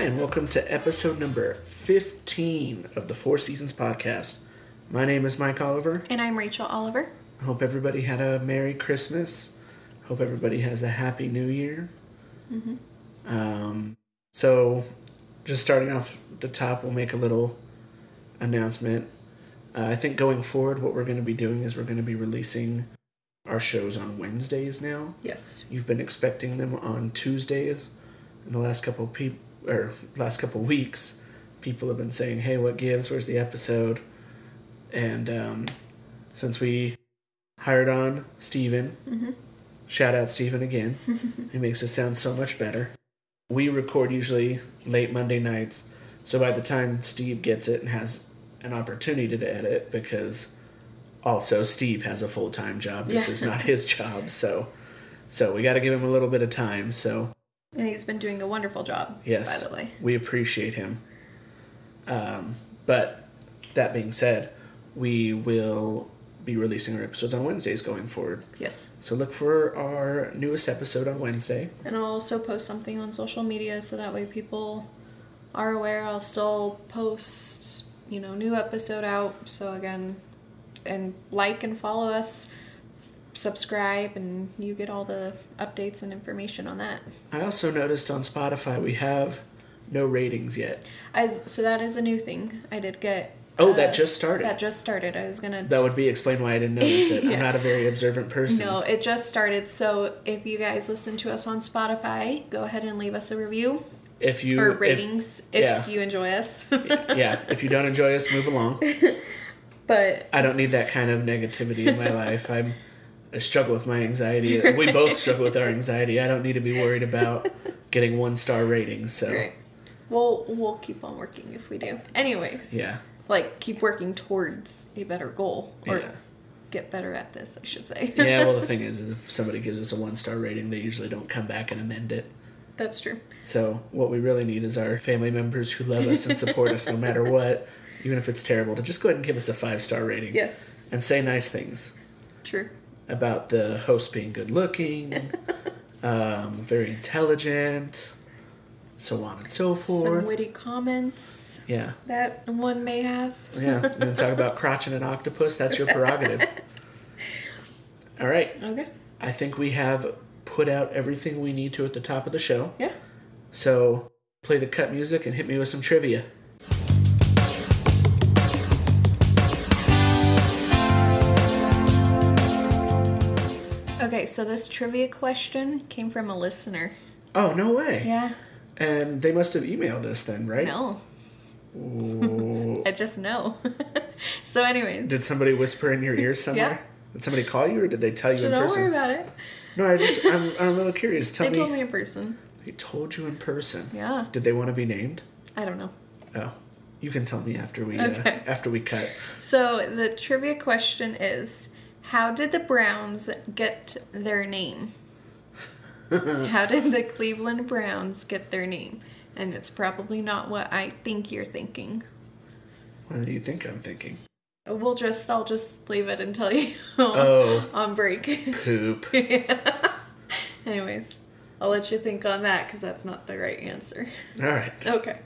and welcome to episode number 15 of the Four Seasons podcast. My name is Mike Oliver. And I'm Rachel Oliver. I hope everybody had a Merry Christmas. Hope everybody has a Happy New Year. So, just starting off the top, we'll make a little announcement. I think going forward, what we're going to be doing is we're going to be releasing our shows on Wednesdays now. Yes. You've been expecting them on Tuesdays. In the last couple weeks, people have been saying, "Hey, what gives? Where's the episode?" And since we hired on Steven, shout out Steven again. He makes us sound so much better. We record usually late Monday nights, so by the time Steve gets it and has an opportunity to edit, because also Steve has a full-time job. This is not his job, so we got to give him a little bit of time. And he's been doing a wonderful job, yes, by the way. We appreciate him. But that being said, we will be releasing our episodes on Wednesdays going forward. Yes. So look for our newest episode on Wednesday. And I'll also post something on social media so that way people are aware. I'll still post, new episode out. So again, and like and follow us, subscribe, and you get all the updates and information on that. I also noticed on Spotify we have no ratings yet. So that is a new thing. I did get... that just started. That just started. I was going to... That would explain why I didn't notice it. I'm not a very observant person. No, it just started. So if you guys listen to us on Spotify, go ahead and leave us a review. Or ratings if you enjoy us. Yeah, if you don't enjoy us, move along. But I don't need that kind of negativity in my life. I struggle with my anxiety. We both struggle with our anxiety. I don't need to be worried about getting 1-star ratings. So, right. We'll keep on working if we do. Anyways. Yeah. Keep working towards a better goal. Or get better at this, I should say. Yeah, well, the thing is if somebody gives us a 1-star rating, they usually don't come back and amend it. That's true. So what we really need is our family members who love us and support us no matter what, even if it's terrible, to just go ahead and give us a 5-star rating. Yes. And say nice things. True. About the host being good looking, very intelligent, so on and so forth. Some witty comments. Yeah. That one may have. Yeah. You want to talk about crotching an octopus? That's your prerogative. All right. Okay. I think we have put out everything we need to at the top of the show. Yeah. So play the cut music and hit me with some trivia. Okay, so this trivia question came from a listener. Oh, no way. Yeah. And they must have emailed us then, right? No. I just know. So anyways. Did somebody whisper in your ear somewhere? Yeah. Did somebody call you or did they tell you in person? Don't worry about it. No, I'm a little curious. They told me in person. They told you in person? Yeah. Did they want to be named? I don't know. Oh. You can tell me after we cut. So the trivia question is, how did the Browns get their name? How did the Cleveland Browns get their name? And it's probably not what I think you're thinking. What do you think I'm thinking? I'll just leave it and tell you on break. Poop. Yeah. Anyways, I'll let you think on that because that's not the right answer. All right. Okay.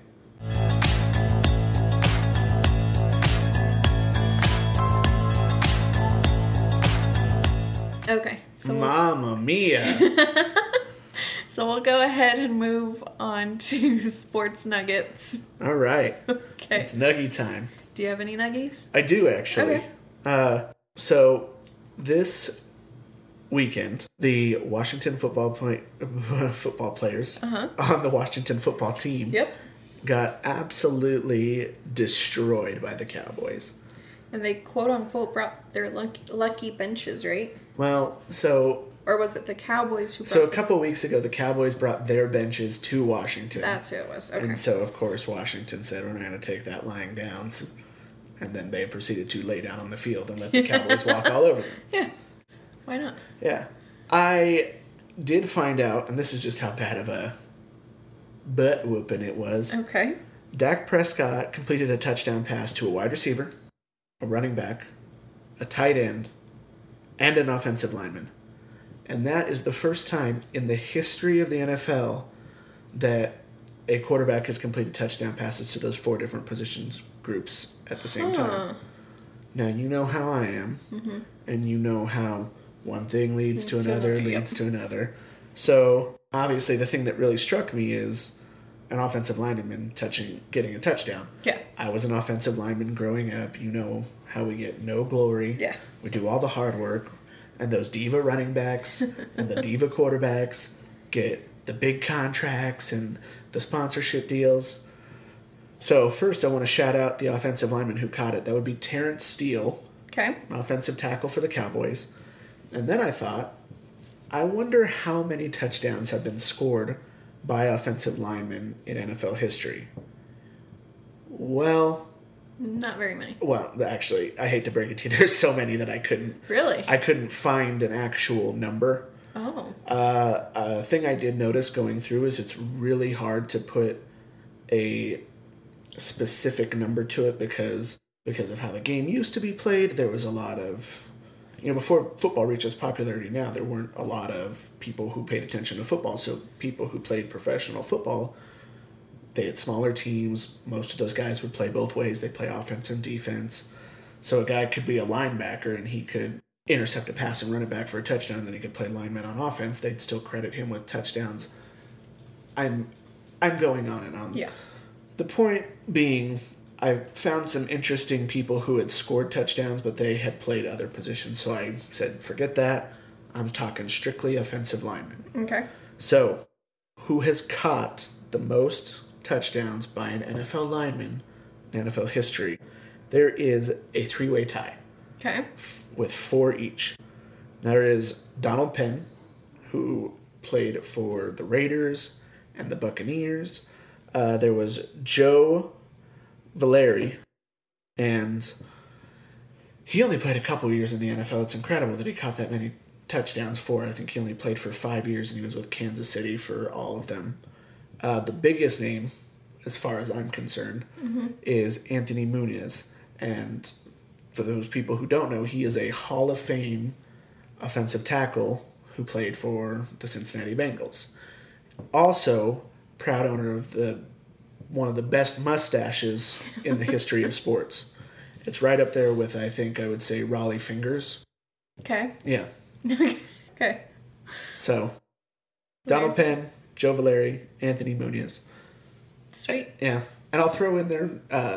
Okay. So Mamma mia. So we'll go ahead and move on to sports nuggets. All right. Okay. It's nuggy time. Do you have any nuggies? I do, actually. Okay. So this weekend, the Washington football players on the Washington football team got absolutely destroyed by the Cowboys. And they quote-unquote brought their lucky benches, right? Well, so... Or was it the Cowboys who brought... So a couple weeks ago, the Cowboys brought their benches to Washington. That's who it was, okay. And so, of course, Washington said, we're not going to take that lying down. And then they proceeded to lay down on the field and let the Cowboys walk all over them. Yeah. Why not? Yeah. I did find out, and this is just how bad of a butt whooping it was. Okay. Dak Prescott completed a touchdown pass to a wide receiver, a running back, a tight end, and an offensive lineman. And that is the first time in the history of the NFL that a quarterback has completed touchdown passes to those 4 different positions groups at the same time. Now, you know how I am, and you know how one thing leads to another, leads to another. So, obviously, the thing that really struck me is an offensive lineman getting a touchdown. Yeah. I was an offensive lineman growing up. You know how we get no glory. Yeah. We do all the hard work. And those diva running backs and the diva quarterbacks get the big contracts and the sponsorship deals. So first I want to shout out the offensive lineman who caught it. That would be Terrence Steele. Okay. An offensive tackle for the Cowboys. And then I thought, I wonder how many touchdowns have been scored by offensive linemen in NFL history. Well... Not very many. Well, actually, I hate to break it to you. There's so many that I couldn't... Really? I couldn't find an actual number. Oh. A thing I did notice going through is it's really hard to put a specific number to it because of how the game used to be played. There was a lot of... before football reached its popularity now, there weren't a lot of people who paid attention to football. So people who played professional football... They had smaller teams. Most of those guys would play both ways. They play offense and defense. So a guy could be a linebacker and he could intercept a pass and run it back for a touchdown, and then he could play lineman on offense. They'd still credit him with touchdowns. I'm going on and on. Yeah. The point being, I found some interesting people who had scored touchdowns, but they had played other positions. So I said, forget that. I'm talking strictly offensive linemen. Okay. So, who has caught the most touchdowns by an NFL lineman in NFL history? There is a 3-way tie. Okay. With 4 each. There is Donald Penn, who played for the Raiders and the Buccaneers. There was Joe Valeri, and he only played a couple years in the NFL. It's incredible that he caught that many touchdowns for. I think he only played for 5 years, and he was with Kansas City for all of them. The biggest name, as far as I'm concerned, is Anthony Muniz. And for those people who don't know, he is a Hall of Fame offensive tackle who played for the Cincinnati Bengals. Also, proud owner of one of the best mustaches in the history of sports. It's right up there with, I would say, Raleigh Fingers. Okay. Yeah. Okay. So, Donald Penn, Joe Valeri, Anthony Muniz. Sweet. Yeah. And I'll throw in there,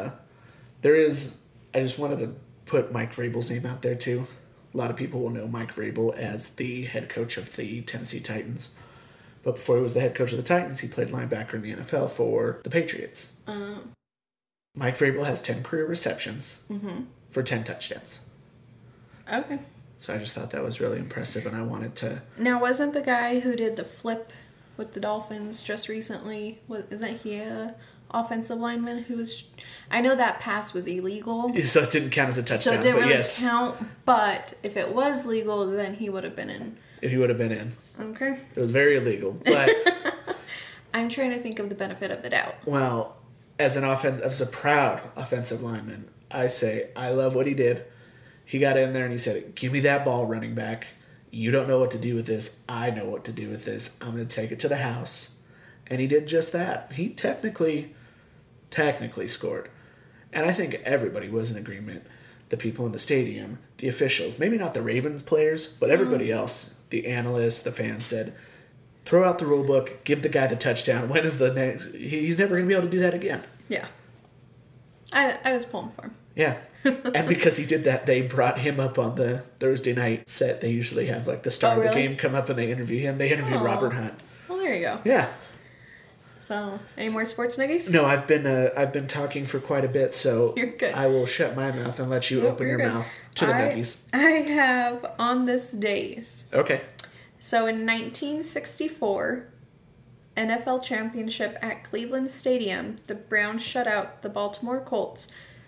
I just wanted to put Mike Vrabel's name out there too. A lot of people will know Mike Vrabel as the head coach of the Tennessee Titans. But before he was the head coach of the Titans, he played linebacker in the NFL for the Patriots. Mike Vrabel has 10 career receptions for 10 touchdowns. Okay. So I just thought that was really impressive, and I wanted to... Now, wasn't the guy who did the flip with the Dolphins just recently, isn't he a offensive lineman who was... I know that pass was illegal. So it didn't count as a touchdown, so it didn't but really yes. count, but if it was legal, then he would have been in. If he would have been in. Okay. It was very illegal, but... I'm trying to think of the benefit of the doubt. Well, as a proud offensive lineman, I say I love what he did. He got in there and he said, give me that ball, running back. You don't know what to do with this. I know what to do with this. I'm going to take it to the house. And he did just that. He technically scored. And I think everybody was in agreement. The people in the stadium, the officials, maybe not the Ravens players, but everybody else, the analysts, the fans said, throw out the rule book, give the guy the touchdown. When is the next? He's never going to be able to do that again. Yeah. I was pulling for him. Yeah. And because he did that, they brought him up on the Thursday night set. They usually have like the star of the game come up and they interview him. They interviewed Robert Hunt. Well, there you go. Yeah. So, any more sports nuggies? No, I've been talking for quite a bit, so you're good. I will shut my mouth and let you open your mouth to the nuggies. I have on this days. Okay. So in 1964, NFL championship at Cleveland Stadium, the Browns shut out the Baltimore Colts,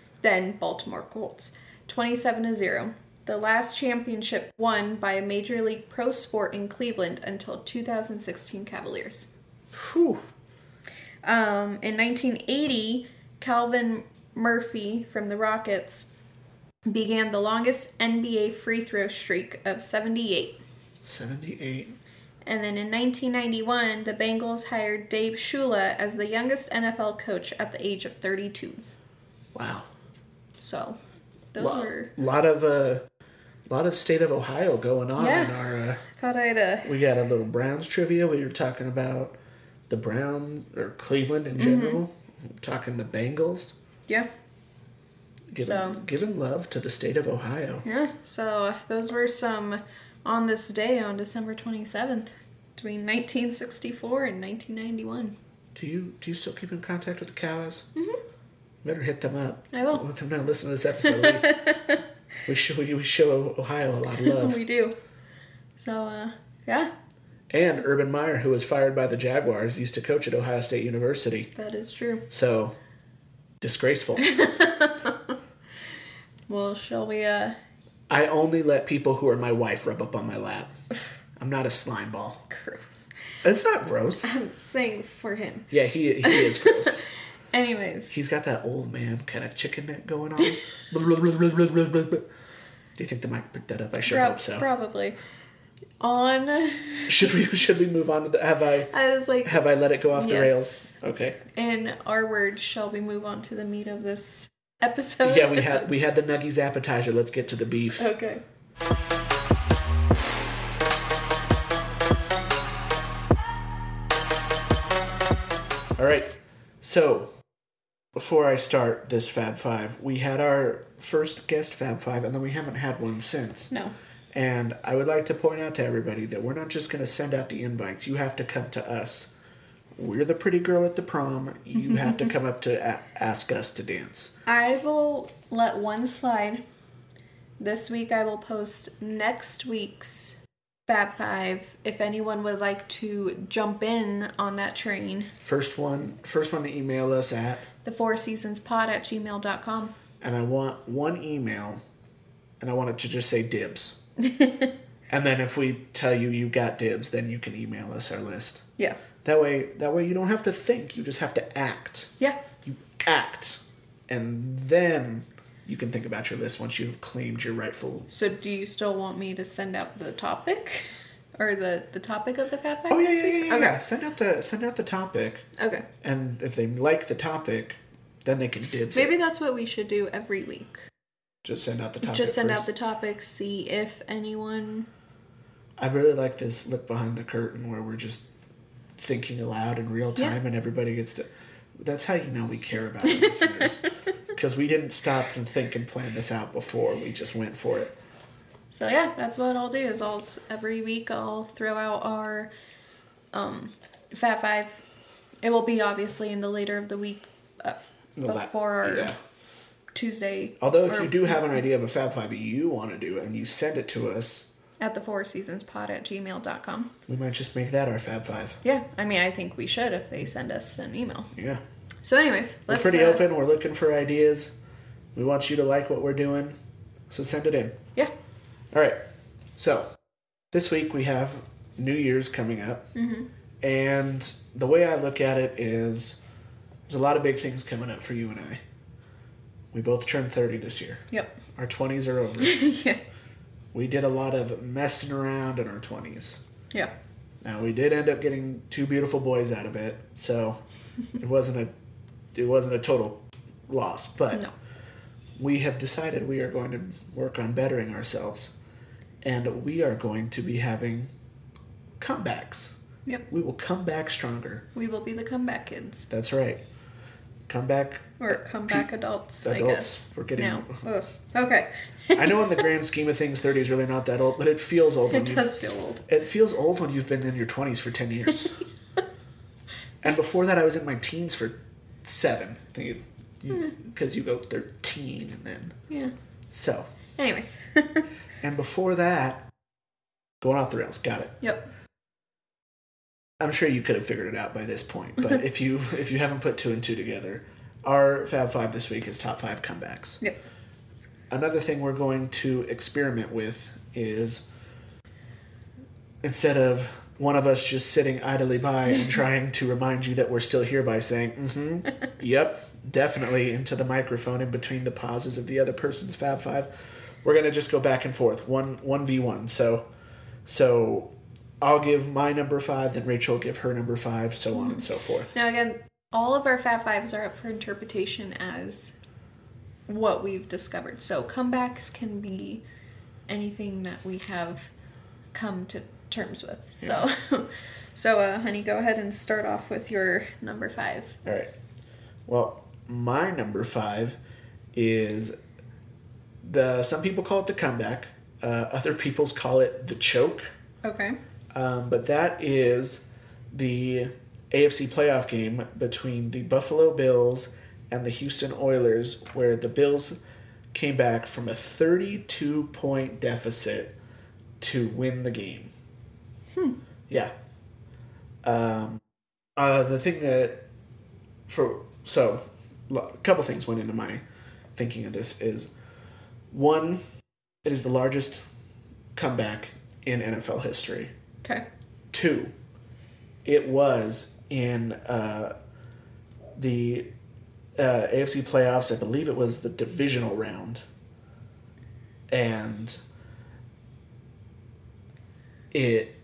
27-0. The last championship won by a Major League Pro sport in Cleveland until 2016 Cavaliers. Whew. In 1980, Calvin Murphy from the Rockets began the longest NBA free throw streak of 78. 78. And then in 1991, the Bengals hired Dave Shula as the youngest NFL coach at the age of 32. Wow. So, those were... A lot of state of Ohio going on in our... Thought I'd... We got a little Browns trivia. We were talking about the Browns, or Cleveland in general. Talking the Bengals. Yeah. Giving love to the state of Ohio. Yeah, so those were some on this day on December 27th between 1964 and 1991. Do you still keep in contact with the Cows? Mm-hmm. Better hit them up. I will. Let them know. Listen to this episode. we show Ohio a lot of love. We do. So, yeah. And Urban Meyer, who was fired by the Jaguars, used to coach at Ohio State University. That is true. So, disgraceful. Well, shall we, I only let people who are my wife rub up on my lap. I'm not a slime ball. Gross. It's not gross. I'm saying for him. Yeah, he is gross. Anyways. He's got that old man kind of chicken neck going on. Do you think the mic picked that up? I sure hope so. Probably. On... Should we move on to the... Have I let it go off the rails? Okay. In our words, shall we move on to the meat of this episode? Yeah, we had the Nuggies appetizer. Let's get to the beef. Okay. All right. So, before I start this Fab Five, we had our first guest Fab Five, and then we haven't had one since. No. And I would like to point out to everybody that we're not just going to send out the invites. You have to come to us. We're the pretty girl at the prom. You have to come up to ask us to dance. I will let one slide. This week I will post next week's Fab Five if anyone would like to jump in on that train. First one to email us at thefourseasonspod@gmail.com. And I want one email, and I want it to just say dibs. And then if we tell you got dibs, then you can email us our list. Yeah. That way you don't have to think. You just have to act. Yeah. You act. And then you can think about your list once you've claimed your rightful... So do you still want me to send out the topic? Or the topic of the Fab Five? Oh, yeah. Okay. Send out the topic. Okay. And if they like the topic, then they can dibs Maybe that's what we should do every week. Just send out the topic. Just send out the topic, see if anyone... I really like this look behind the curtain where we're just thinking aloud in real time and everybody gets to... That's how you know we care about our listeners. Because we didn't stop and think and plan this out before. We just went for it. So yeah, that's what I'll do is every week I'll throw out our Fab Five. It will be obviously in the later of the week before our Tuesday. Although if you do have an idea of a Fab Five that you want to do and you send it to us... At thefourseasonspod@gmail.com. We might just make that our Fab Five. Yeah, I mean, I think we should if they send us an email. Yeah. So anyways, we're pretty open. We're looking for ideas. We want you to like what we're doing. So send it in. Yeah. All right. So this week we have New Year's coming up. Mm-hmm. And the way I look at it is there's a lot of big things coming up for you and I. We both turned 30 this year. Yep. Our 20s are over. Yeah. We did a lot of messing around in our 20s. Yeah. Now, we did end up getting 2 beautiful boys out of it, so it wasn't a total loss. But we have decided we are going to work on bettering ourselves, and we are going to be having comebacks. Yep. We will come back stronger. We will be the comeback kids. That's right. Comeback. Or comeback adults, I guess. We're getting... Now. Okay. I know in the grand scheme of things, 30 is really not that old, but it feels old. It does feel old. It feels old when you've been in your 20s for 10 years. And before that, I was in my teens for 7. Because you go 13 and then... Yeah. So. Anyways. And before that, going off the rails. Got it. Yep. I'm sure you could have figured it out by this point, but if you haven't put 2 and 2 together, our Fab Five this week is top 5 comebacks. Yep. Another thing we're going to experiment with is instead of one of us just sitting idly by and trying to remind you that we're still here by saying, yep, definitely into the microphone in between the pauses of the other person's Fab Five, we're going to just go back and forth, 1v1. So I'll give my number 5, then Rachel will give her number 5, so on and so forth. Now, again, all of our Fab Fives are up for interpretation as what we've discovered. So comebacks can be anything that we have come to terms with. Yeah. So, honey, go ahead and start off with your number 5. All right. Well, my number 5 is some people call it the comeback. Other people's call it the choke. Okay. But that is the AFC playoff game between the Buffalo Bills and the Houston Oilers, where the Bills came back from a 32-point deficit to win the game. Yeah. The thing that... a couple things went into my thinking of this is, one, it is the largest comeback in NFL history. Okay. 2, it was in the AFC playoffs. I believe it was the divisional round. And it...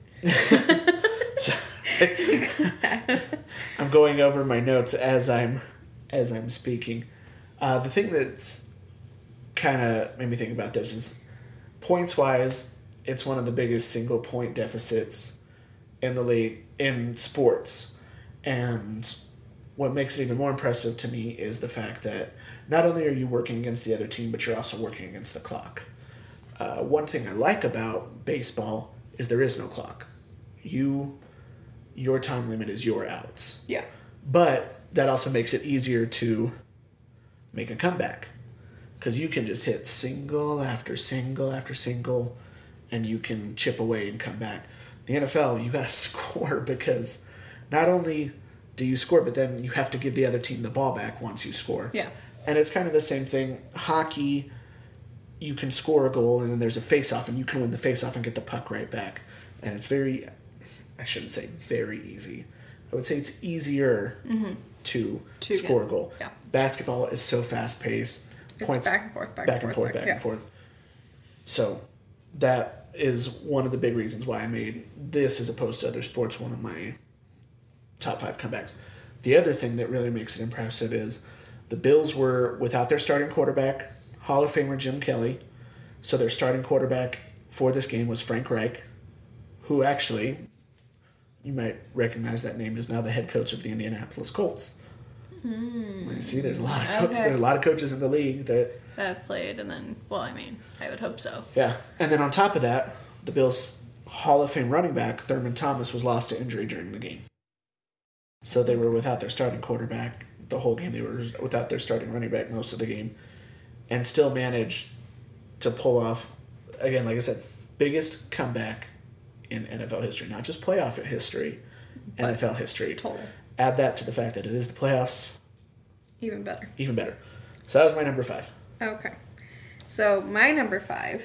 I'm going over my notes as I'm speaking. The thing that's kind of made me think about this is, points-wise, it's one of the biggest single-point deficits in the league in sports. And what makes it even more impressive to me is the fact that not only are you working against the other team, but you're also working against the clock. One thing I like about baseball is there is no clock. Your time limit is your outs. Yeah. But that also makes it easier to make a comeback, because you can just hit single after single after single, and you can chip away and come back. The NFL, you got to score, because not only do you score, but then you have to give the other team the ball back once you score. Yeah. And it's kind of the same thing. Hockey, you can score a goal, and then there's a face-off, and you can win the face-off and get the puck right back. And it's I shouldn't say very easy. I would say it's easier to score a goal. Yeah. Basketball is so fast-paced. It's back and forth, back and forth. So that is one of the big reasons why I made this, as opposed to other sports, one of my top 5 comebacks. The other thing that really makes it impressive is the Bills were without their starting quarterback, Hall of Famer Jim Kelly. So their starting quarterback for this game was Frank Reich, who actually, you might recognize that name, is now the head coach of the Indianapolis Colts. You see, there's a lot of coaches in the league that played, and then, I would hope so. Yeah, and then on top of that, the Bills' Hall of Fame running back Thurman Thomas was lost to injury during the game. So they were without their starting quarterback the whole game. They were without their starting running back most of the game, and still managed to pull off, again, like I said, biggest comeback in NFL history, not just playoff history, but NFL history. Total. Add that to the fact that it is the playoffs. Even better. Even better. So that was my number 5. Okay. So my number 5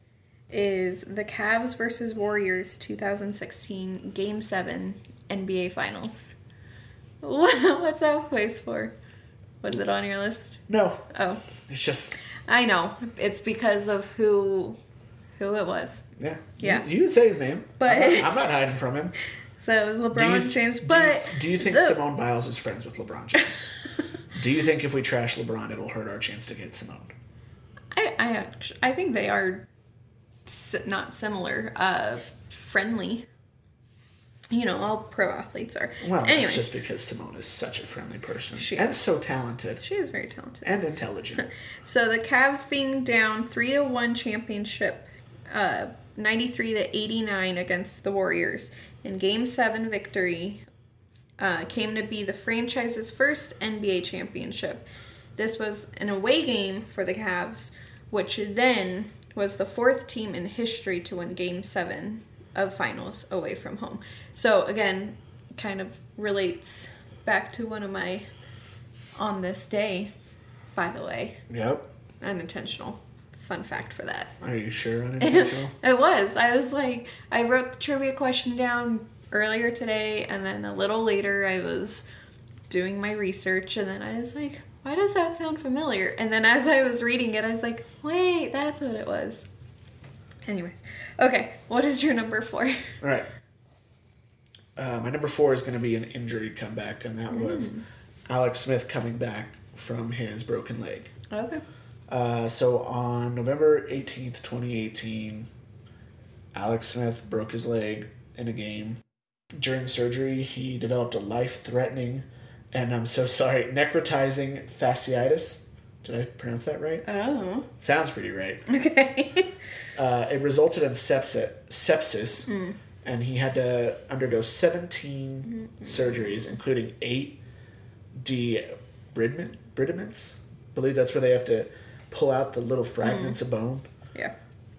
is the Cavs versus Warriors 2016 Game 7 NBA Finals. What's that place for? Was it on your list? No. Oh. It's just... I know. It's because of who it was. Yeah. Yeah. You can say his name. But I'm not hiding from him. So it was LeBron James, but... Do you think Simone Biles is friends with LeBron James? Do you think if we trash LeBron, it'll hurt our chance to get Simone? I think they are not similar, friendly. All pro athletes are. Well, it's just because Simone is such a friendly person. And so talented. She is very talented. And intelligent. So the Cavs being down 3-1 championship, 93-89 against the Warriors. In Game 7 victory came to be the franchise's first NBA championship. This was an away game for the Cavs, which then was the 4th team in history to win Game 7 of finals away from home. So again, kind of relates back to one of my on this day, by the way. Yep. Unintentional. Fun fact for that. Are you sure unintentional? It was. I was like, I wrote the trivia question down earlier today, and then a little later I was doing my research, and then I was like, why does that sound familiar? And then as I was reading it, I was like, wait, that's what it was. Anyways. Okay, what is your number 4? All right. my number 4 is going to be an injury comeback, and that was Alex Smith coming back from his broken leg. Okay. So on November 18th, 2018, Alex Smith broke his leg in a game. During surgery, he developed a life-threatening, and I'm so sorry, necrotizing fasciitis. Did I pronounce that right? Oh. Sounds pretty right. Okay. It resulted in sepsis, and he had to undergo 17 surgeries, including 8 debridements. I believe that's where they have to pull out the little fragments of bone. Yeah.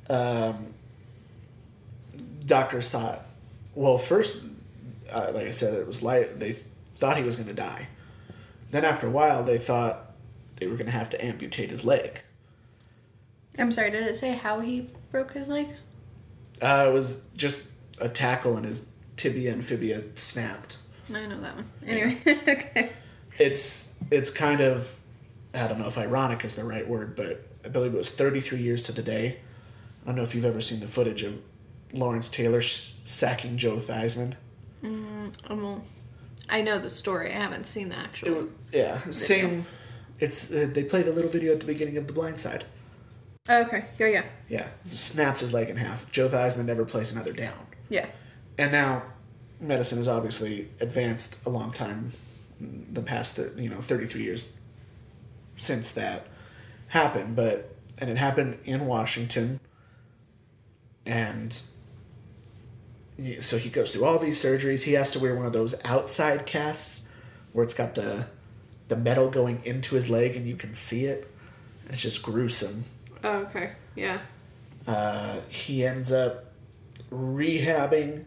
Doctors thought, well, first, like I said, it was they thought he was going to die. Then after a while, they thought they were going to have to amputate his leg. I'm sorry, did it say how he broke his leg? It was just a tackle and his tibia and fibia snapped. I know that one. Anyway, okay. It's kind of, I don't know if ironic is the right word, but I believe it was 33 years to the day. I don't know if you've ever seen the footage of Lawrence Taylor sacking Joe Theismann. I know the story. I haven't seen the actual. Same. It's they play the little video at the beginning of The Blind Side. Okay. Yeah. Yeah, snaps his leg in half. Joe Theismann never placed another down. Yeah. And now, medicine has obviously advanced a long time. The past 33 years since that happened, and it happened in Washington, and so he goes through all these surgeries. He has to wear one of those outside casts where it's got the metal going into his leg and you can see it. It's just gruesome. Oh, okay. Yeah. He ends up rehabbing.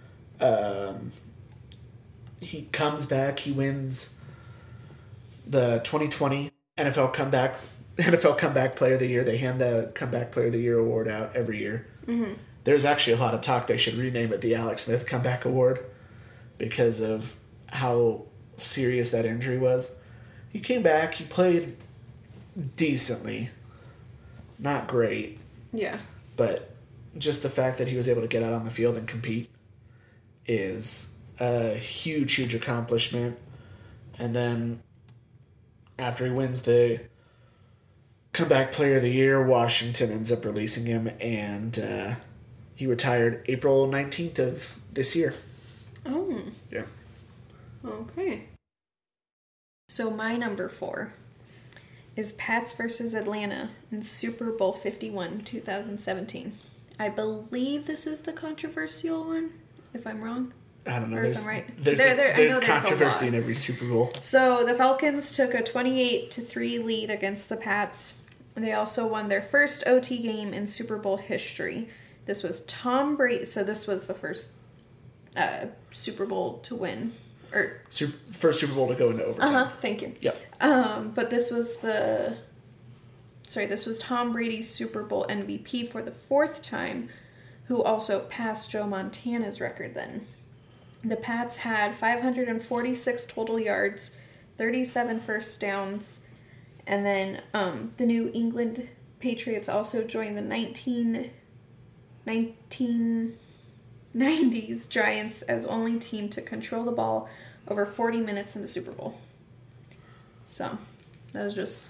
He comes back. He wins the 2020 NFL Comeback Player of the Year. They hand the Comeback Player of the Year award out every year. Mm-hmm. There's actually a lot of talk they should rename it the Alex Smith Comeback Award because of how serious that injury was. He came back. He played decently. Not great. Yeah. But just the fact that he was able to get out on the field and compete is a huge accomplishment. And then after he wins the Comeback Player of the Year, Washington ends up releasing him, and he retired April 19th of this year. Oh. Yeah. Okay. So my number 4 is Pats versus Atlanta in Super Bowl 51, 2017. I believe this is the controversial one, if I'm wrong. I don't know. Or if I'm right. There's controversy in every Super Bowl. So the Falcons took a 28-3 lead against the Pats. They also won their first OT game in Super Bowl history. This was Tom Brady. So this was the first Super Bowl to win. First Super Bowl to go into overtime. Thank you. Yep. But this was this was Tom Brady's Super Bowl MVP for the 4th time, who also passed Joe Montana's record then. The Pats had 546 total yards, 37 first downs, and then the New England Patriots also joined the 1990s Giants as only team to control the ball over 40 minutes in the Super Bowl. So, that was just,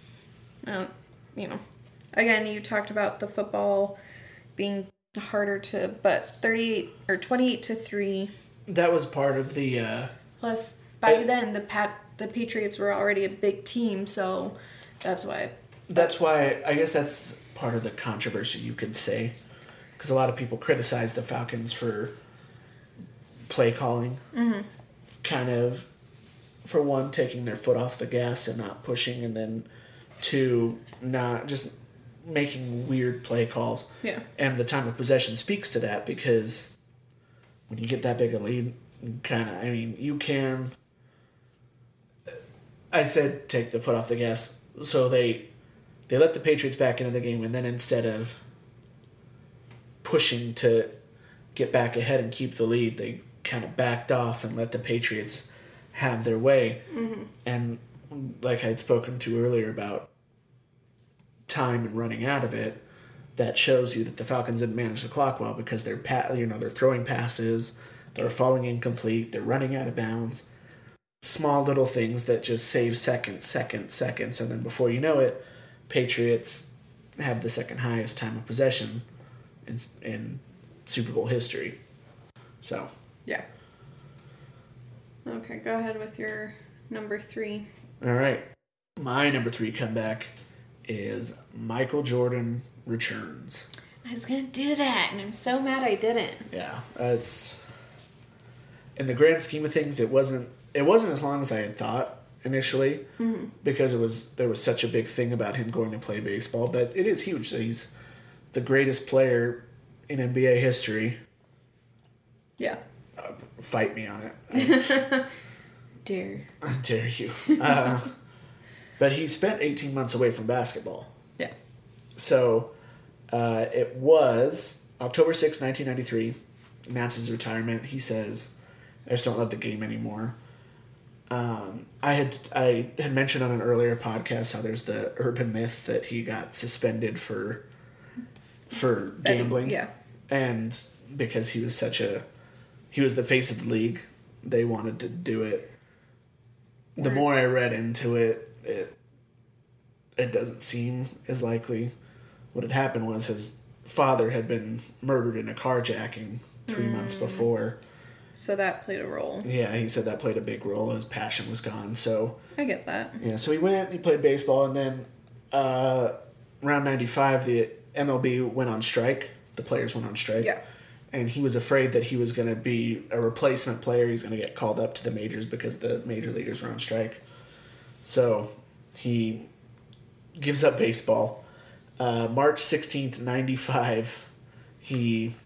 again, you talked about the football being harder but 28-3. That was part of the. Plus, by then the Patriots were already a big team, so that's why. That's why I guess that's part of the controversy, you could say, because a lot of people criticize the Falcons for play calling, kind of, for one, taking their foot off the gas and not pushing, and then 2, not just making weird play calls. Yeah. And the time of possession speaks to that, because when you get that big a lead, you can. I said take the foot off the gas. So they let the Patriots back into the game, and then instead of pushing to get back ahead and keep the lead, they kind of backed off and let the Patriots have their way. Mm-hmm. And like I had spoken to earlier about time and running out of it, that shows you that the Falcons didn't manage the clock well, because they're throwing passes, They're falling incomplete. They're running out of bounds. Small little things that just save seconds. And then before you know it, Patriots have the second highest time of possession in Super Bowl history. So. Yeah. Okay, go ahead with your number 3. All right. My number 3 comeback is Michael Jordan returns. I was going to do that, and I'm so mad I didn't. Yeah. It's... In the grand scheme of things, it wasn't as long as I had thought initially, because there was such a big thing about him going to play baseball, but it is huge that he's the greatest player in NBA history. Yeah. Fight me on it. Dare. I dare you. But he spent 18 months away from basketball. Yeah. So it was October 6, 1993, announces his retirement. He says, I just don't love the game anymore. I had mentioned on an earlier podcast how there's the urban myth that he got suspended for gambling. Yeah. And because he was he was the face of the league, they wanted to do it. The more I read into it, it doesn't seem as likely. What had happened was his father had been murdered in a carjacking 3 months before. So that played a role. Yeah, he said that played a big role. His passion was gone. So I get that. Yeah, so he went, he played baseball, and then around 95, the MLB went on strike. The players went on strike. Yeah. And he was afraid that he was going to be a replacement player. He's going to get called up to the majors because the major leaguers were on strike. So he gives up baseball. March 16th, 95, he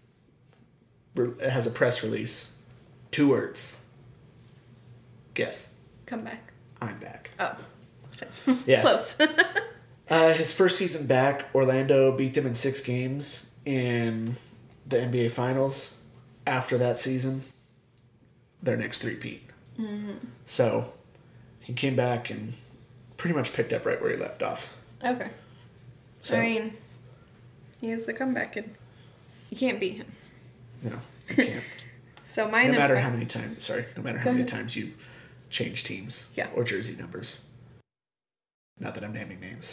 has a press release. 2 words. Guess. Come back. I'm back. Oh. So, Yeah. Close. His first season back, Orlando beat them in 6 games in the NBA Finals. After that season, their next three-peat. Mm-hmm. So he came back and pretty much picked up right where he left off. Okay. So, I mean, he is the comeback kid. You can't beat him. No, you can't. So no matter how many times you change teams or jersey numbers. Not that I'm naming names.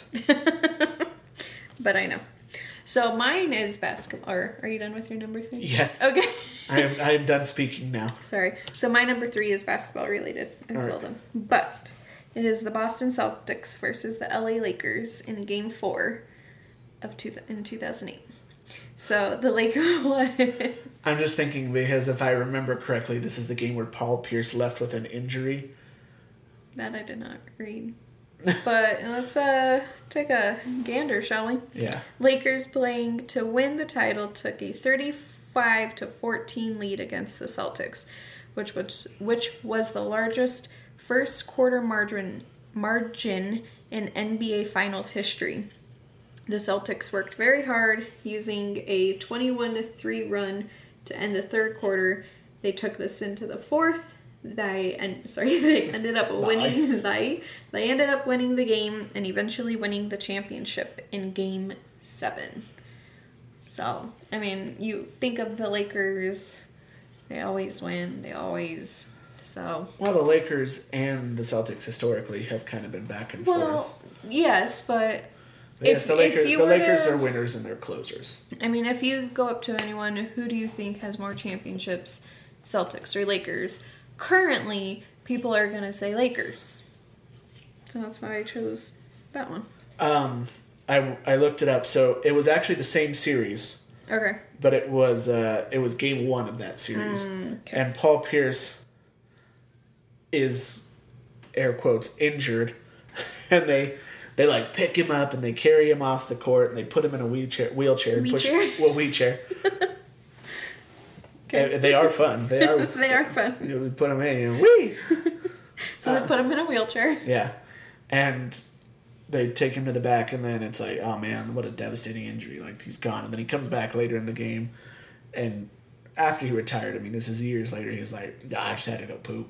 But I know. So mine is basketball. Or are you done with your number 3? Yes. Okay. I am done speaking now. Sorry. So my number 3 is basketball related as well then. But it is the Boston Celtics versus the LA Lakers in Game 4 in 2008. So the Lakers won. I'm just thinking because if I remember correctly, this is the game where Paul Pierce left with an injury. That I did not read. But let's take a gander, shall we? Yeah. Lakers playing to win the title took a 35-14 lead against the Celtics, which was the largest first quarter margin in NBA Finals history. The Celtics worked very hard, using a 21-3 run to end the third quarter. They took this into the fourth. They ended up winning. They ended up winning the game and eventually winning the championship in Game 7. So, I mean, you think of the Lakers, they always win. Well, the Lakers and the Celtics historically have kind of been back and forth. Well, yes, but yes, the Lakers are winners and they're closers. I mean, if you go up to anyone, who do you think has more championships, Celtics or Lakers? Currently, people are going to say Lakers. So that's why I chose that one. I looked it up. So it was actually the same series. Okay. But it was Game 1 of that series. Okay. And Paul Pierce is, air quotes, injured. And they like pick him up and they carry him off the court and they put him in a wheelchair. Wheelchair. Okay. They are fun. They are fun. We put them in, whee! So they put him in a wheelchair. Yeah. And they take him to the back, and then it's like, oh man, what a devastating injury. Like, he's gone. And then he comes back later in the game, and after he retired, I mean, this is years later, he was like, I just had to go poop.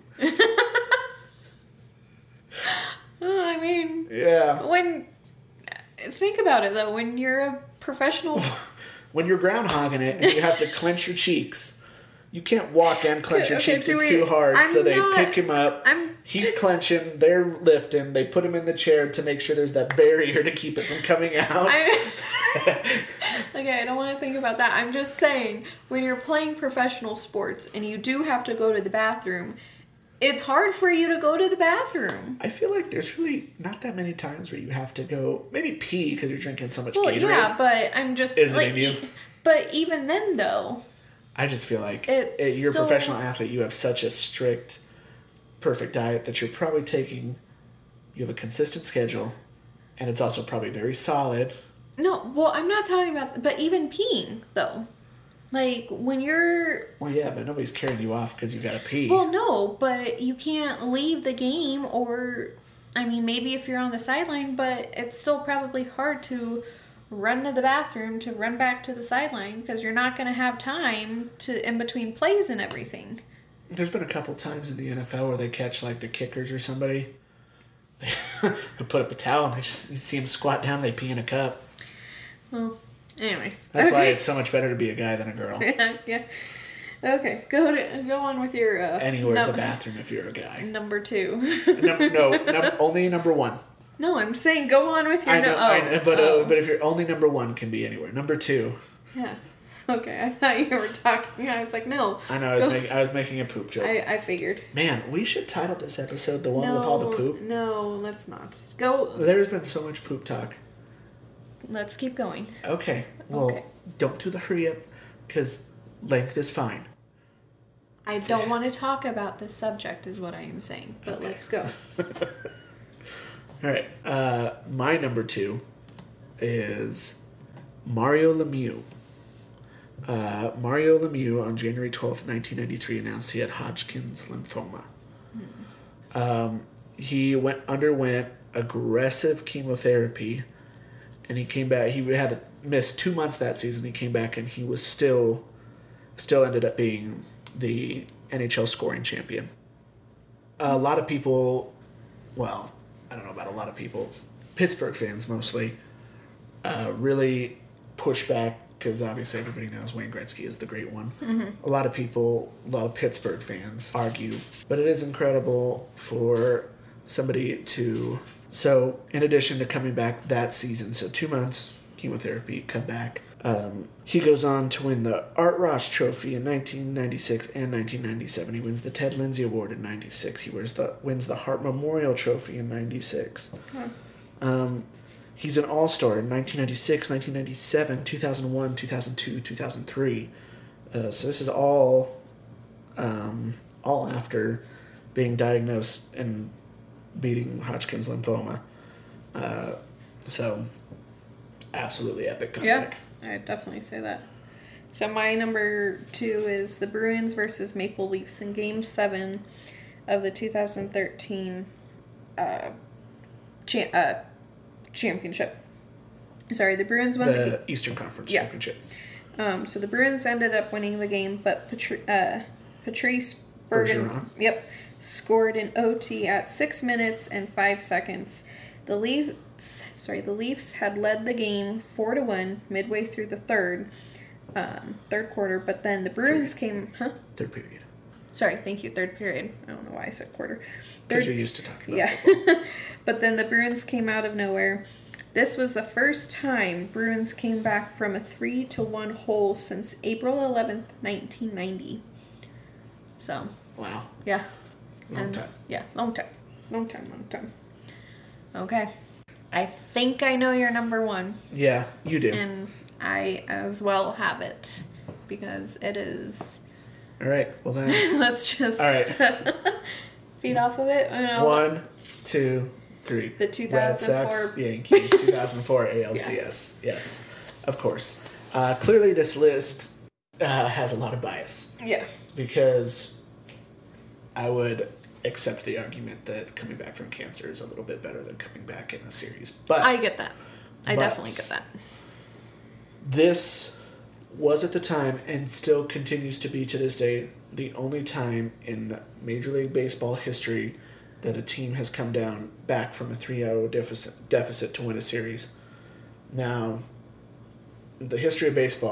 I mean, yeah. Think about it, though. When you're a professional... When you're groundhogging it and you have to clench your cheeks, You can't walk and clench your Okay, cheeks. It's too hard. So they pick him up. I'm He's clenching. They're lifting. They put him in the chair to make sure there's that barrier to keep it from coming out. Okay, I don't want to think about that. I'm just saying, when you're playing professional sports and you do have to go to the bathroom, it's hard for you to go to the bathroom. I feel like there's really not that many times where you have to go, maybe pee because you're drinking so much Well, Gatorade. yeah, but I'm just Is it like, in you? But even then, though, I just feel like It's you're a still- professional athlete. You have such a strict, perfect diet that you're probably taking. You have a consistent schedule, and it's also probably very solid. no. Well, I'm not talking about, but even peeing though, like when you're. Well, yeah, but nobody's carrying you off because you got to pee. Well, no, but you can't leave the game, or I mean, maybe if you're on the sideline, but it's still probably hard to run to the bathroom to run back to the sideline because you're not going to have time to in between plays and everything. There's been a couple times in the NFL where they catch like the kickers or somebody. They put up a towel and you see them squat down. They pee in a cup. Well, anyways, That's why it's so much better to be a guy than a girl. yeah. Okay, go on with your. Anywhere's a bathroom if you're a guy. Number 2. Only number 1. No, I'm saying go on with your. I know, but if you're only number 1 can be anywhere. Number 2. Yeah. Okay, I thought you were talking. I was like, no. I know. I was making a poop joke. I figured. Man, we should title this episode "The One with All the Poop." No, let's not. Go. There's been so much poop talk. Let's keep going. Okay. Well, Okay. don't do the hurry up, because length is fine. I don't want to talk about this subject, is what I am saying. But let's go. All right. My number 2 is Mario Lemieux. Mario Lemieux on January 12th, 1993 announced he had Hodgkin's lymphoma. He underwent aggressive chemotherapy, and he came back. He had missed 2 months that season. He came back, and he was still ended up being the NHL scoring champion. A lot of people, well, I don't know about a lot of people, Pittsburgh fans mostly, really push back because obviously everybody knows Wayne Gretzky is the great one. Mm-hmm. A lot of Pittsburgh fans argue, but it is incredible for somebody to. So, in addition to coming back that season, so 2 months chemotherapy, come back. He goes on to win the Art Ross Trophy in 1996 and 1997. He wins the Ted Lindsay Award in 96. He wins the Hart Memorial Trophy in 96. He's an all-star in 1996, 1997, 2001, 2002, 2003. So this is all after being diagnosed and beating Hodgkin's lymphoma. So absolutely epic comeback. Yeah, I'd definitely say that. So my number 2 is the Bruins versus Maple Leafs in Game 7 of the 2013 championship. Sorry, the Bruins won the Eastern Conference Championship. So the Bruins ended up winning the game, but Patrice Bergeron, scored an OT at 6 minutes and 5 seconds. The Leafs had led the game 4-1 midway through the third quarter, but then the Bruins came. Third period. Sorry, thank you. Third period. I don't know why I said quarter. Because you're used to talking about football. But then the Bruins came out of nowhere. This was the first time Bruins came back from a 3-1 hole since April 11th, 1990. So. Wow. Yeah. Long time. Yeah, long time. Okay. I think I know your number 1. Yeah, you do. And I as well have it. Because it is... All right, well then... Let's just... All right. feed off of it. 1, 2, 3. The 2004... Red Sox, Yankees, 2004 ALCS. Yeah. Yes, of course. Clearly this list has a lot of bias. Yeah. Because I would accept the argument that coming back from cancer is a little bit better than coming back in a series. But I get that. I definitely get that. This was at the time, and still continues to be to this day, the only time in Major League Baseball history that a team has come down back from a 3-0 deficit to win a series. Now, the history of baseball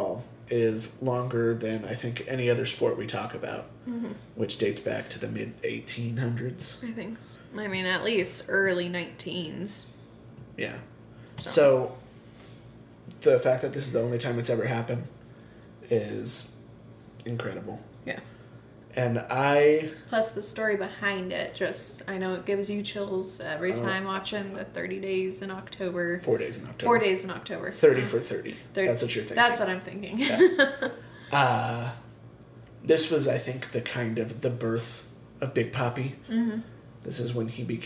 is longer than I think any other sport we talk about, which dates back to the mid 1800s. I think. I mean, at least early 19s. Yeah. So the fact that this is the only time it's ever happened is incredible. Yeah. And plus the story behind it, just, I know it gives you chills every time watching the 30 days in October. 4 days in October. 4 days in October. 30 for 30. That's what you're thinking. That's what I'm thinking. Yeah. This was, I think, the birth of Big Papi. Mm-hmm. This is when he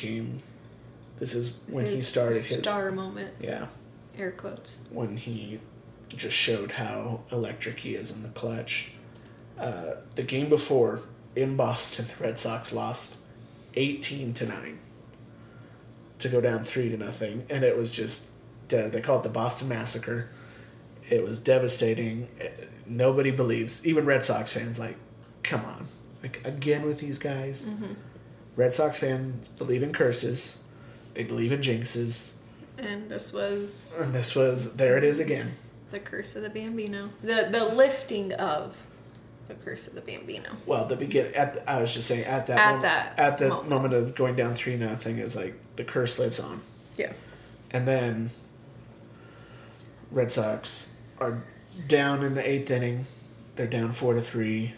started his star moment. Yeah. Air quotes. When he just showed how electric he is in the clutch. The game before, in Boston, the Red Sox lost 18-9 to go down 3-0, and it was just they call it the Boston Massacre. It was devastating. Nobody believes, even Red Sox fans, like, come on, like, again with these guys. Mm-hmm. Red Sox fans believe in curses. They believe in jinxes. And this was there it is again. The curse of the Bambino. The lifting of the curse of the Bambino. Well, I was just saying at the moment of going down 3-0 is like the curse lives on. Yeah. And then Red Sox are down in the 8th inning. They're down 4-3.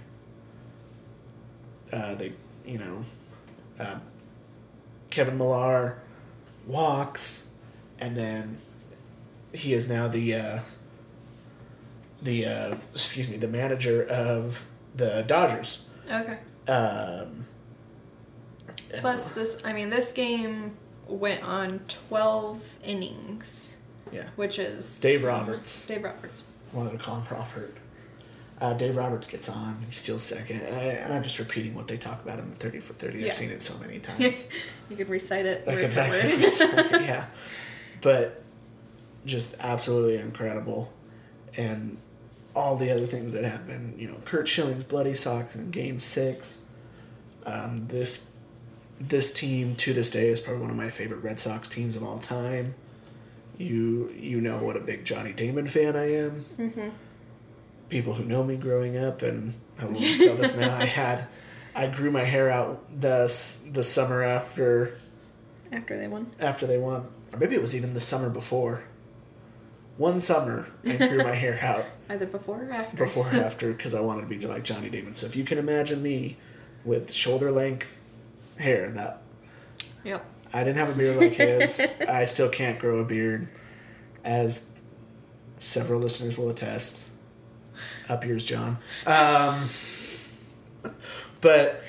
Kevin Millar walks, and then he is now the manager of the Dodgers. Okay. Plus this game went on 12 innings. Yeah. Which is Dave Roberts. Dave Roberts. I wanted to call him Robert. Dave Roberts gets on. He steals second. And I'm just repeating what they talk about in the 30 for 30. Yeah. I've seen it so many times. You could recite it word for word. Yeah. But just absolutely incredible. And all the other things that happened. Curt Schilling's bloody socks in Game 6. This team, to this day, is probably one of my favorite Red Sox teams of all time. You know what a big Johnny Damon fan I am. Mm-hmm. People who know me growing up, and I will tell this now, I grew my hair out the summer after they won. After they won. Or maybe it was even the summer before. One summer, I grew my hair out. Either before or after. Before or after, because I wanted to be like Johnny Damon. So if you can imagine me with shoulder-length hair, that... Yep. I didn't have a beard like his. I still can't grow a beard, as several listeners will attest. Up yours, John. But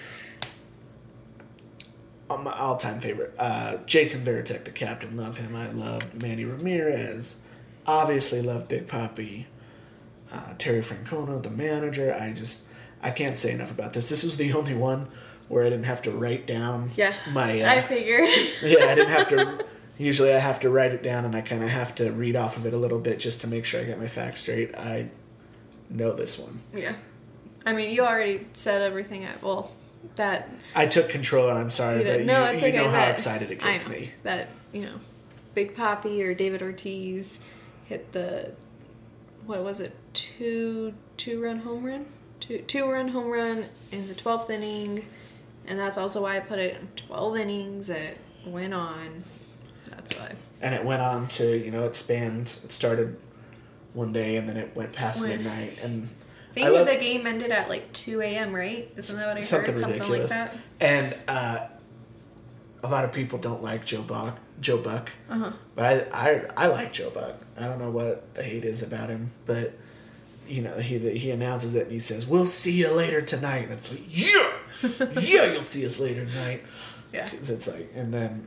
my all-time favorite, Jason Varitek, the captain. Love him. I love Manny Ramirez. Obviously love Big Papi. Terry Francona, the manager. I can't say enough about this. This was the only one where I didn't have to write down my... I figured. Yeah, I didn't have to... Usually I have to write it down, and I kind of have to read off of it a little bit just to make sure I get my facts straight. I know this one. Yeah. I mean, you already said everything. That... I took control, and I'm sorry, but you know how excited it gets me. That, Big Papi or David Ortiz hit the... What was it? Two-run home run? Two-run home run in the 12th inning... And that's also why I put it in 12 innings. It went on. That's why. And it went on to, expand. It started one day, and then it went past midnight. And I think the game ended at 2 a.m., right? Isn't that what I heard? Something ridiculous. Like that? And a lot of people don't like Joe Buck. Uh-huh. But I like Joe Buck. I don't know what the hate is about him, but... he announces it and he says, "We'll see you later tonight." And it's like, yeah, you'll see us later tonight. Yeah. 'Cause it's like, and then...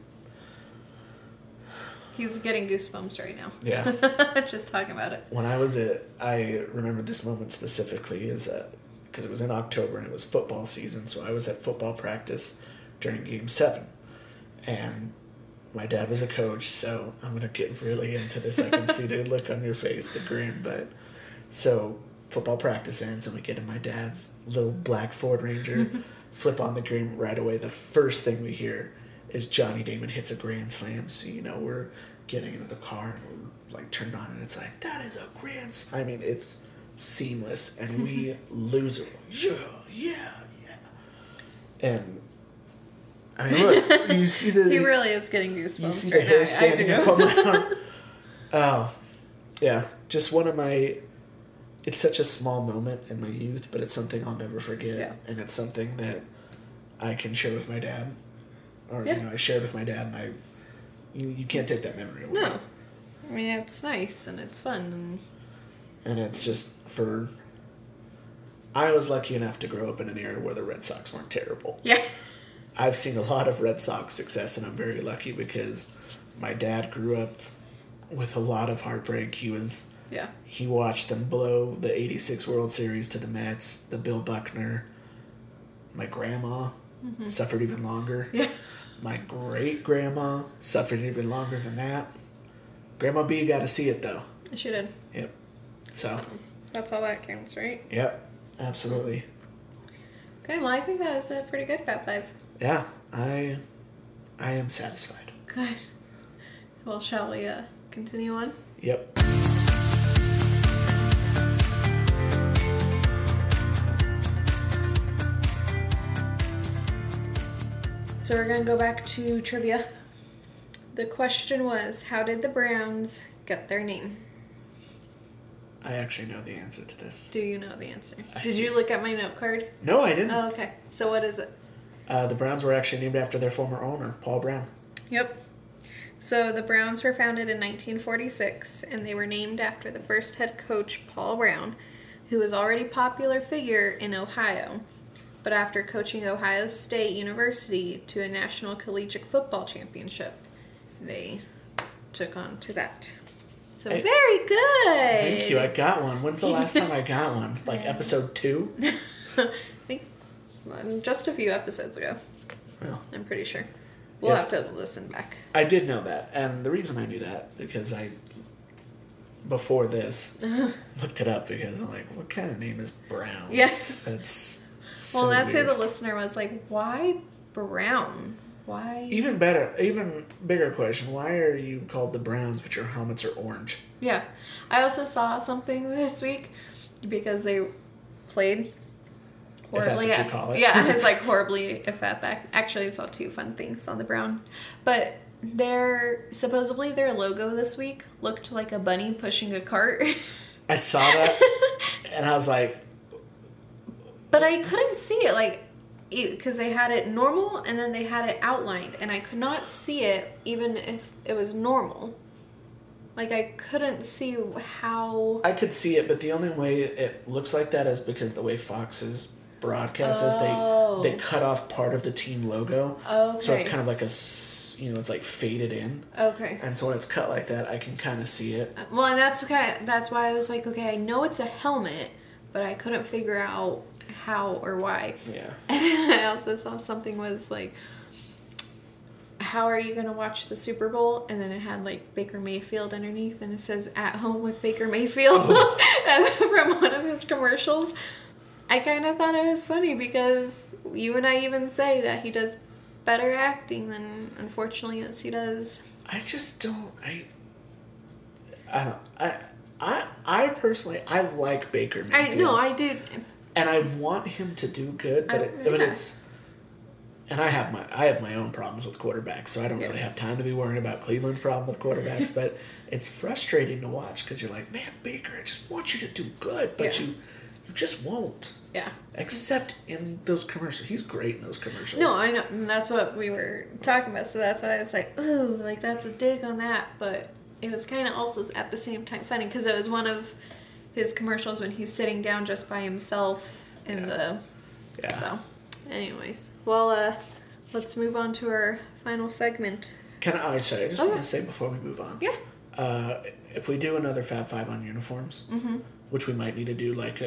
He's getting goosebumps right now. Yeah. Just talking about it. When I remember this moment specifically because it was in October and it was football season, so I was at football practice during Game 7. And my dad was a coach, so I'm going to get really into this. I can see the look on your face, the grin, but... So, football practice ends, and we get in my dad's little black Ford Ranger, flip on the green right away. The first thing we hear is Johnny Damon hits a grand slam. So, we're getting into the car, and we're, turned on, and it's like, that is a grand slam. I mean, it's seamless, and we lose it. Yeah. And I mean, look, you see the... He really is getting goosebumps. You see the hair standing up on my arm. Oh, yeah. Just one of my... It's such a small moment in my youth, but it's something I'll never forget. Yeah. And it's something that I can share with my dad. Or, Yeah. I shared with my dad, and you can't take that memory away. No. I mean, it's nice, and it's fun. And it's just for... I was lucky enough to grow up in an era where the Red Sox weren't terrible. Yeah. I've seen a lot of Red Sox success, and I'm very lucky because my dad grew up with a lot of heartbreak. He watched them blow the 86 World Series to the Mets, the Bill Buckner. My grandma suffered even longer. Yeah. My great-grandma suffered even longer than that. Grandma B got to see it, though. She did. Yep. So that's all that counts, right? Yep. Absolutely. Okay, well, I think that was a pretty good Fab 5. Yeah, I am satisfied. Good. Well, shall we continue on? Yep. So we're going to go back to trivia. The question was, how did the Browns get their name? I actually know the answer to this. Do you know the answer? Did you look at my note card? No, I didn't. Oh, okay. So what is it? The Browns were actually named after their former owner, Paul Brown. Yep. So the Browns were founded in 1946, and they were named after the first head coach, Paul Brown, who was already a popular figure in Ohio. But after coaching Ohio State University to a national collegiate football championship, they took on to that. So very good. Thank you. I got one. When's the last time I got one? Like episode 2? I think just a few episodes ago. Well, I'm pretty sure. We'll have to listen back. I did know that. And the reason I knew that, because before this, looked it up because I'm like, what kind of name is Brown? Yes. That's so well, that's weird. who the listener was like, why Brown? Why? Even bigger question, why are you called the Browns but your helmets are orange? Yeah. I also saw something this week because they played horribly. If that's what you call it. Yeah, it's like horribly if at that. Actually, I saw 2 fun things on the Brown. But supposedly their logo this week looked like a bunny pushing a cart. I saw that and I was like... But I couldn't see it, like, because they had it normal and then they had it outlined, and I could not see it even if it was normal. Like, I couldn't see how... I could see it, but the only way it looks like that is because the way Fox's broadcast is, they cut off part of the team logo. Okay. So it's kind of like it's like faded in. Okay. And so when it's cut like that, I can kind of see it. Well, and that's okay. That's why I was like, okay, I know it's a helmet, but I couldn't figure out how or why. Yeah. And I also saw something was like, how are you going to watch the Super Bowl? And then it had like Baker Mayfield underneath, and it says at home with Baker Mayfield from one of his commercials. I kind of thought it was funny because you and I even say that he does better acting than, unfortunately, as he does. I just don't. I personally, I like Baker Mayfield. I do. And I want him to do good, but it's... And I have my own problems with quarterbacks, so I don't really have time to be worrying about Cleveland's problem with quarterbacks, but it's frustrating to watch because you're like, man, Baker, I just want you to do good, but you just won't. Yeah. Except in those commercials. He's great in those commercials. No, I know. And that's what we were talking about, so that's why I was like, ooh, like that's a dig on that, but it was kind of also at the same time funny because it was one of his commercials when he's sitting down just by himself in the... Yeah. So, anyways. Well, let's move on to our final segment. I just want to say before we move on. Yeah. If we do another Fab 5 on uniforms, which we might need to do like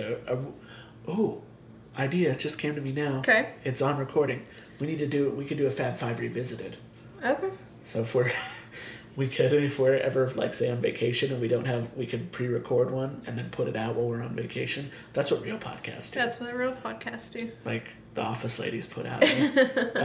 idea just came to me now. Okay. It's on recording. We could do a Fab 5 revisited. Okay. So if we're ever like say on vacation and we could pre-record one and then put it out while we're on vacation. That's what real podcasts do. That's what real podcasts do. Like the Office ladies put out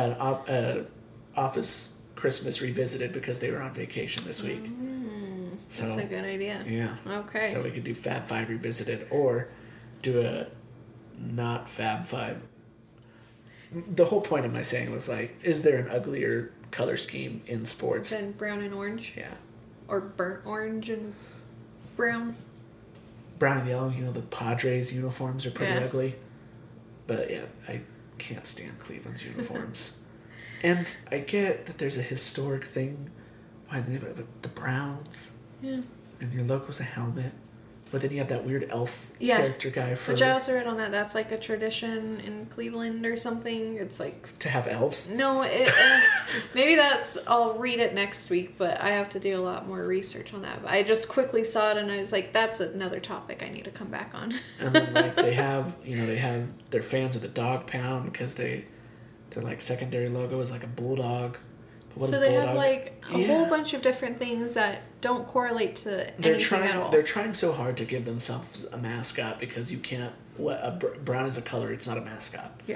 Office Christmas Revisited because they were on vacation this week. So, that's a good idea. Yeah. Okay. So we could do Fab 5 Revisited or do a not Fab 5. The whole point of my saying was like, is there an uglier color scheme in sports? Then brown and orange? Yeah. Or burnt orange and brown? Brown and yellow, the Padres uniforms are pretty Yeah. ugly. But yeah, I can't stand Cleveland's uniforms. And I get that there's a historic thing behind the but the Browns. Yeah. And your logo's a helmet. But then you have that weird elf Yeah. character guy for... Which I also read on that. That's like a tradition in Cleveland or something. It's like... To have elves? No, maybe that's... I'll read it next week, but I have to do a lot more research on that. But I just quickly saw it and I was like, that's another topic I need to come back on. And then like they have they're fans of the Dog Pound because their like secondary logo is like a bulldog. But what So is they bulldog? have like a whole bunch of different things that don't correlate to anything at all. They're trying so hard to give themselves a mascot because you can't. Brown is a color; it's not a mascot. Yeah.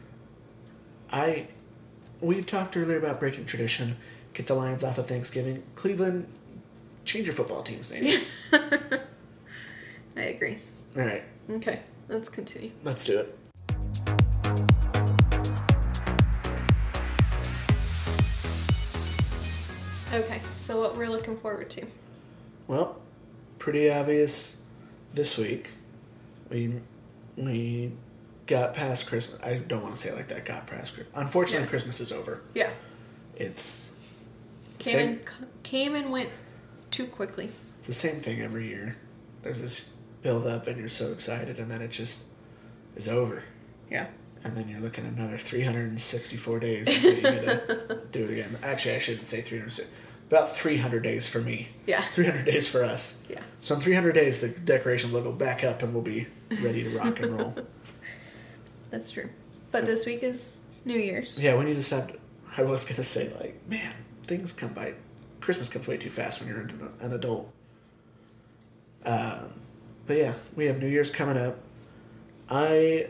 We've talked earlier about breaking tradition. Get the Lions off of Thanksgiving. Cleveland, change your football team's name. I agree. All right. Okay, let's continue. Let's do it. Okay, so what we're looking forward to. Well, pretty obvious this week. We got past Christmas. I don't want to say it like that. Got past Christmas. Unfortunately, Christmas is over. Yeah. It's came and went too quickly. It's the same thing every year. There's this build up and you're so excited and then it just is over. Yeah. And then you're looking at another 364 days until you get to do it again. Actually, I shouldn't say 360. About 300 days for me. Yeah. 300 days for us. Yeah. So in 300 days, the decorations will go back up and we'll be ready to rock and roll. That's true. But this week is New Year's. Yeah, we need to send... I was going to say, like, man, things come by... Christmas comes way too fast when you're an adult. But yeah, we have New Year's coming up. I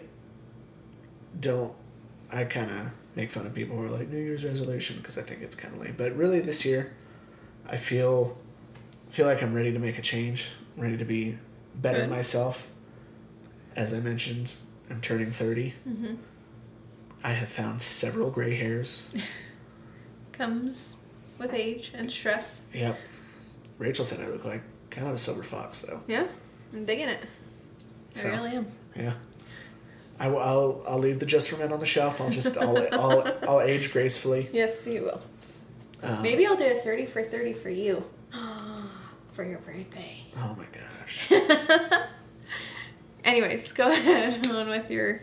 kind of make fun of people who are like, New Year's resolution, because I think it's kind of lame. But really this year, I feel like I'm ready to make a change. I'm ready to be better myself. As I mentioned, I'm turning 30. Mm-hmm. I have found several gray hairs. Comes with age and stress. Yep. Rachel said I look like kind of a silver fox, though. Yeah, I'm digging it. I really am. Yeah. I'll leave the Just for Men on the shelf. I'll age gracefully. Yes, you will. Maybe I'll do a 30 for 30 for you. For your birthday. Oh my gosh. Anyways, go ahead on with your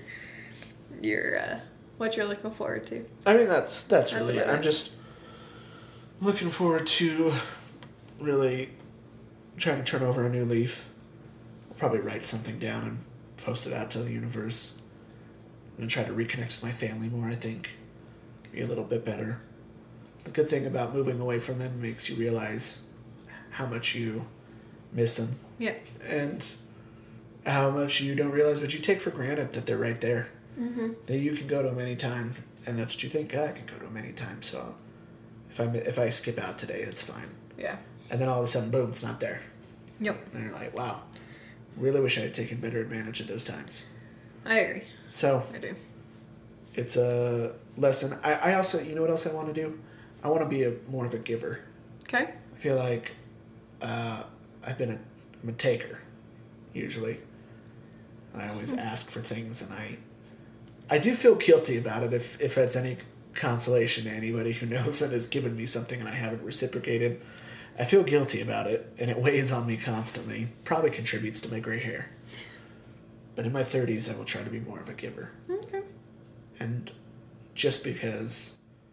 what you're looking forward to. I mean that's really it. about I'm just looking forward to really trying to turn over a new leaf. I'll probably write something down and post it out to the universe. And try to reconnect with my family more, I think. Be a little bit better. The good thing about moving away from them makes you realize how much you miss them. Yeah. And how much you don't realize, but you take for granted that they're right there. Mm-hmm. That you can go to them anytime, and that's what you think. I can go to them anytime, so if I skip out today, it's fine. Yeah. And then all of a sudden, boom, it's not there. Yep. And you're like, wow, really wish I had taken better advantage of those times. I agree. So I do. it's a lesson. I also, you know what else I want to do? I want to be more of a giver. Okay. I feel like I'm a taker, usually. I always ask for things, and I do feel guilty about it if it's any consolation to anybody who knows and has given me something and I haven't reciprocated. I feel guilty about it, and it weighs on me constantly. Probably contributes to my gray hair. But in my 30s, I will try to be more of a giver. Okay. And just because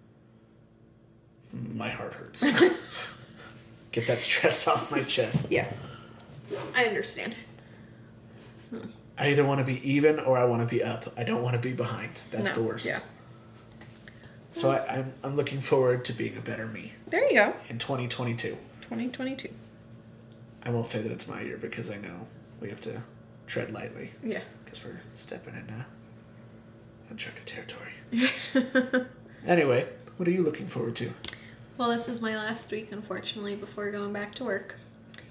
my heart hurts. Get that stress off my chest. Yeah. I understand. I either want to be even or I want to be up. I don't want to be behind. That's the worst. Yeah. So I'm looking forward to being a better me. There you go. In 2022. 2022. I won't say that it's my year because I know we have to tread lightly. Yeah. Because we're stepping in uncharted territory. Anyway, what are you looking forward to? Well, this is my last week, unfortunately, before going back to work.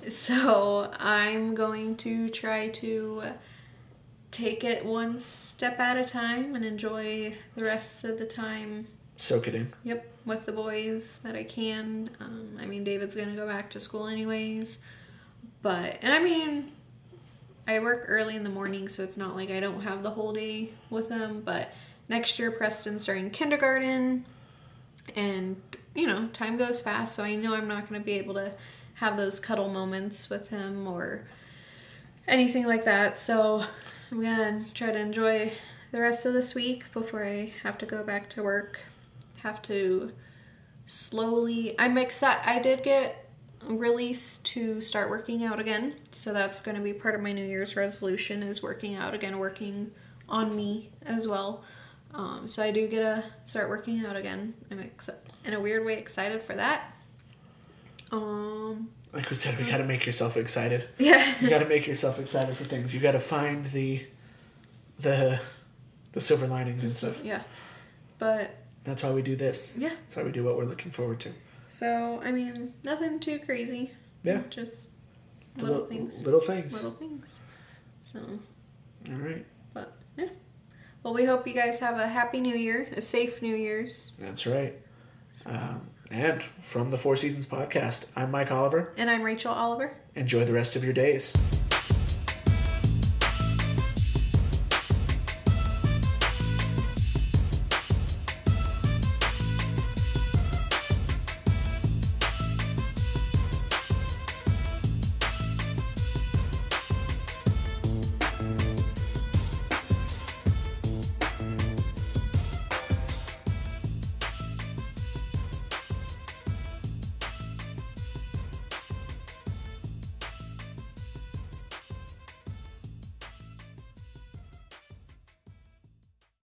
So I'm going to try to take it one step at a time and enjoy the rest of the time. Soak it in. Yep, with the boys that I can. I mean, David's going to go back to school anyways. And I mean, I work early in the morning, so it's not like I don't have the whole day with them. But next year, Preston's starting kindergarten. And, time goes fast, so I know I'm not going to be able to have those cuddle moments with him or anything like that. So I'm going to try to enjoy the rest of this week before I have to go back to work. Have to slowly... I'm excited. I did get released to start working out again. So that's going to be part of my New Year's resolution, is working out again, working on me as well. So I do get to start working out again. I'm in a weird way excited for that. Like we said, we got to make yourself excited. Yeah. You got to make yourself excited for things. You got to find the silver linings and stuff. Yeah. But that's why we do this. Yeah. That's why we do what we're looking forward to. So, I mean, nothing too crazy. Yeah. Just little things. Little things. Little things. So. All right. But, yeah. Well, we hope you guys have a happy New Year, a safe New Year's. That's right. And from the Four Seasons Podcast, I'm Mike Oliver. And I'm Rachel Oliver. Enjoy the rest of your days.